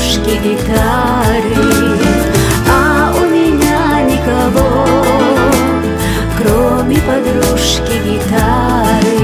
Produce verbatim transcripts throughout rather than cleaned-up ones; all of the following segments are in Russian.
подружки гитары, а у меня никого, кроме подружки гитары.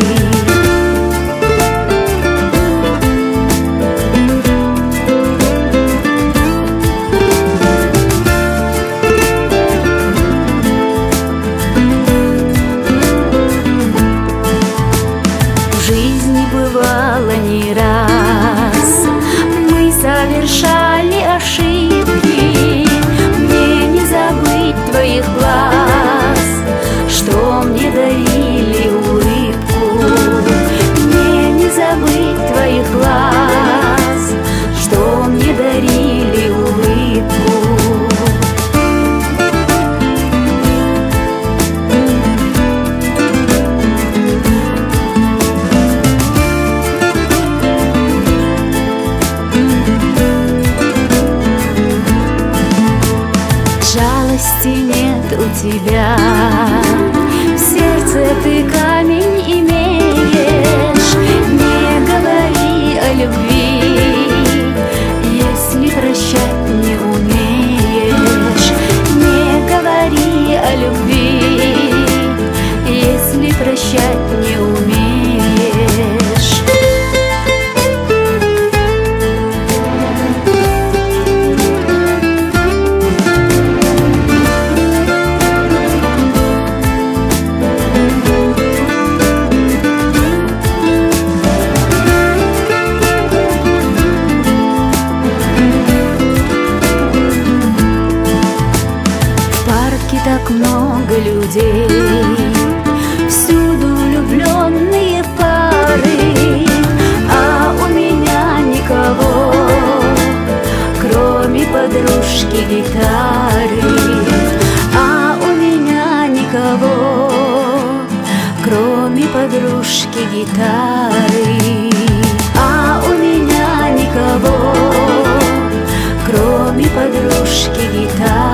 Бывало не раз, мы совершали ошибки. Мне не забыть твоих глаз, что мне дарили улыбку. Мне не забыть твоих глаз, что мне дарили улыбку. Жалости нет у тебя, в сердце ты камень имеешь. Не говори о любви, если прощать не умеешь. Не говори о любви, если прощать не умеешь. Так много людей, всюду влюбленные пары, а у меня никого, кроме подружки гитары. А у меня никого, кроме подружки гитары. А у меня никого, кроме подружки гитары.